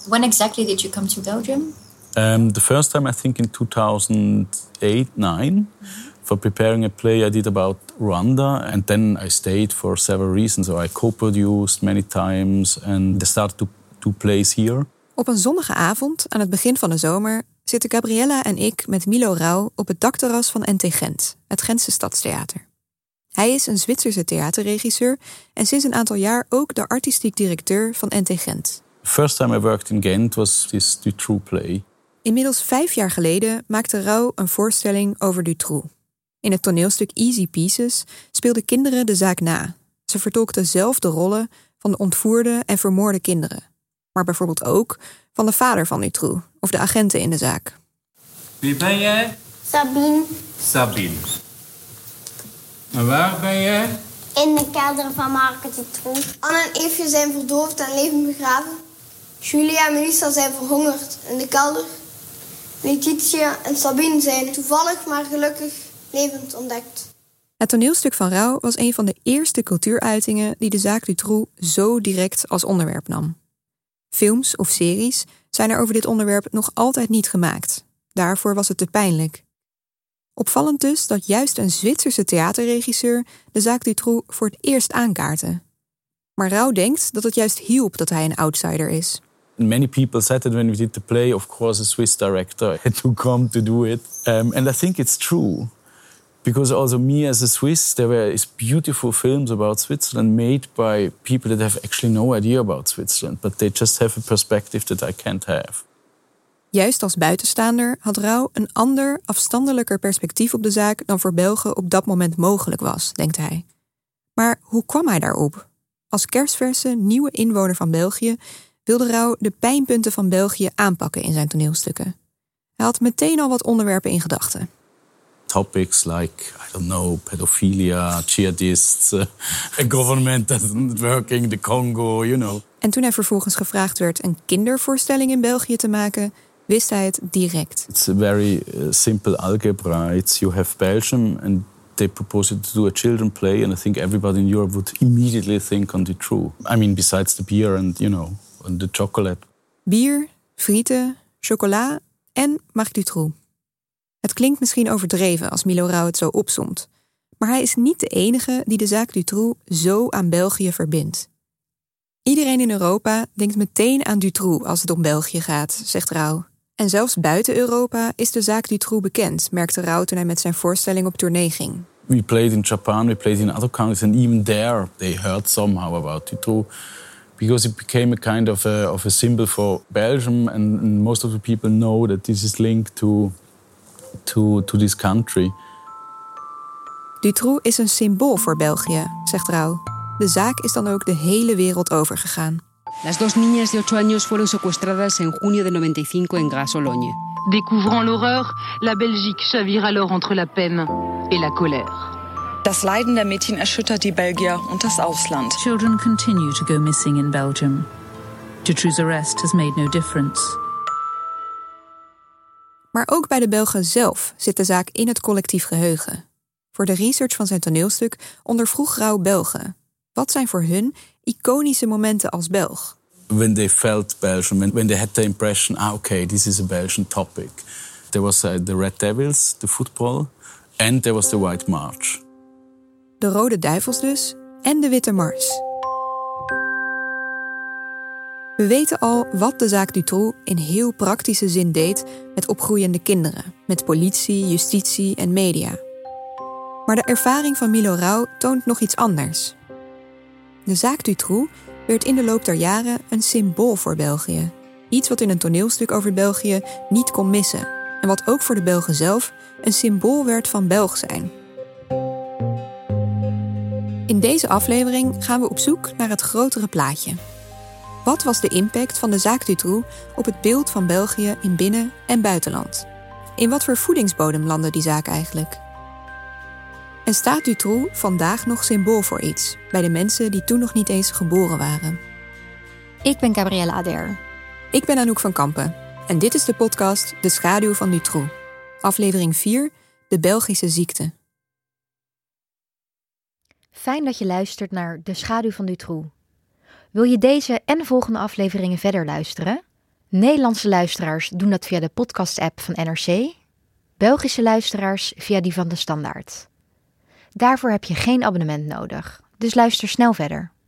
When exactly did you come to Belgium? The first time, I think in 2008-9, for preparing a play I did about Rwanda. And then I stayed for several reasons. So I co-produced many times and I started to do plays here. Op een zonnige avond, aan het begin van de zomer, zitten Gabriella en ik met Milo Rauw op het dakterras van NT Gent, het Gentse Stadstheater. Hij is een Zwitserse theaterregisseur en sinds een aantal jaar ook de artistiek directeur van NT Gent. The first time I worked in Ghent was this Dutroux play. Inmiddels 5 jaar geleden maakte Rauw een voorstelling over Dutroux. In het toneelstuk Easy Pieces speelden kinderen de zaak na. Ze vertolkten zelf de rollen van de ontvoerde en vermoorde kinderen. Maar bijvoorbeeld ook van de vader van Dutroux of de agenten in de zaak. Wie ben jij? Sabine. Sabine. En waar ben jij? In de kelder van Market Dutroux. Anne en Eefje zijn verdoofd en levend begraven. Julia en Melissa zijn verhongerd in de kelder. Letitia en Sabine zijn toevallig maar gelukkig levend ontdekt. Het toneelstuk van Rauw was een van de eerste cultuuruitingen die de zaak Dutroux zo direct als onderwerp nam. Films of series zijn er over dit onderwerp nog altijd niet gemaakt. Daarvoor was het te pijnlijk. Opvallend dus dat juist een Zwitserse theaterregisseur de zaak Dutroux voor het eerst aankaartte. Maar Rauw denkt dat het juist hielp dat hij een outsider is. Many people said that when we did the play, of course, a Swiss director had to come to do it. And I think it's true. Because also me as a Swiss, there were beautiful films about Switzerland made by people that have actually no idea about Switzerland. But they just have a perspective that I can't have. Juist als buitenstaander had Rauw een ander, afstandelijker perspectief op de zaak dan voor Belgen op dat moment mogelijk was, denkt hij. Maar hoe kwam hij daarop? Als kersverse, nieuwe inwoner van België wilde Rauw de pijnpunten van België aanpakken in zijn toneelstukken. Hij had meteen al wat onderwerpen in gedachten. Topics like, I don't know, pedophilia, jihadists, a government that's not working, the Congo, you know. En toen hij vervolgens gevraagd werd een kindervoorstelling in België te maken, wist hij het direct. It's a very simple algebra. It's you have Belgium and they proposed to do a children play and I think everybody in Europe would immediately think on Dutroux. I mean, besides the beer and, you know, and the chocolate. Bier, frieten, chocola en Marc Dutroux. Het klinkt misschien overdreven als Milo Rauw het zo opsomt. Maar hij is niet de enige die de zaak Dutroux zo aan België verbindt. Iedereen in Europa denkt meteen aan Dutroux als het om België gaat, zegt Rauw. En zelfs buiten Europa is de zaak Dutroux bekend, merkte Rauw toen hij met zijn voorstelling op tournee ging. We played in Japan, we played in other countries and even there they heard somehow about Dutroux. Because it became a kind of a symbol for Belgium and most of the people know that this is linked to this country. Dutroux is een symbool voor België, zegt Rauw. De zaak is dan ook de hele wereld overgegaan. Las dos niñas de 8 años fueron secuestradas en junio de 95 en Grasse-Sologne. Découvrant l'horreur, la Belgique chavire alors entre la peine et la colère. Das Leiden der Mädchen erschüttert die Belgier und das Ausland. Children continue to go missing in Belgium. Dutroux's arrest has made no difference. Maar ook bij de Belgen zelf zit de zaak in het collectief geheugen. Voor de research van zijn toneelstuk ondervroeg Rauw Belgen. Wat zijn voor hun iconische momenten als Belg? When they felt Belgium, when they had the impression, okay, this is a Belgian topic. There was the Red Devils, the football, and there was the White March. De Rode Duivels dus, en de Witte Mars. We weten al wat de zaak Dutroux in heel praktische zin deed met opgroeiende kinderen, met politie, justitie en media. Maar de ervaring van Milo Rauw toont nog iets anders. De zaak Dutroux werd in de loop der jaren een symbool voor België. Iets wat in een toneelstuk over België niet kon missen. En wat ook voor de Belgen zelf een symbool werd van Belg zijn. In deze aflevering gaan we op zoek naar het grotere plaatje. Wat was de impact van de zaak Dutroux op het beeld van België in binnen- en buitenland? In wat voor voedingsbodem landde die zaak eigenlijk? En staat Dutroux vandaag nog symbool voor iets bij de mensen die toen nog niet eens geboren waren? Ik ben Gabriella Ader. Ik ben Anouk van Kampen en dit is de podcast De Schaduw van Dutroux. Aflevering 4, de Belgische ziekte. Fijn dat je luistert naar De Schaduw van Dutroux. Wil je deze en de volgende afleveringen verder luisteren? Nederlandse luisteraars doen dat via de podcast-app van NRC. Belgische luisteraars via die van de Standaard. Daarvoor heb je geen abonnement nodig, dus luister snel verder.